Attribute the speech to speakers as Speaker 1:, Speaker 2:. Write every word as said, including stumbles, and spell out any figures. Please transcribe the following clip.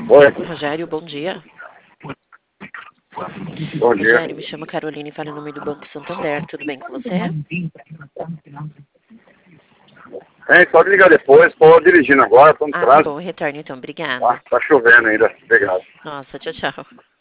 Speaker 1: Oi.
Speaker 2: Rogério, bom dia.
Speaker 1: Bom dia.
Speaker 2: Rogério, me chamo Caroline, falo em nome do Banco Santander. Tudo bem com você?
Speaker 1: É, pode ligar depois, estou dirigindo agora, estou no
Speaker 2: Ah, tá
Speaker 1: trânsito.
Speaker 2: bom, retorno então, obrigada.
Speaker 1: Ah, tá chovendo ainda. Obrigado.
Speaker 2: Nossa, tchau, tchau.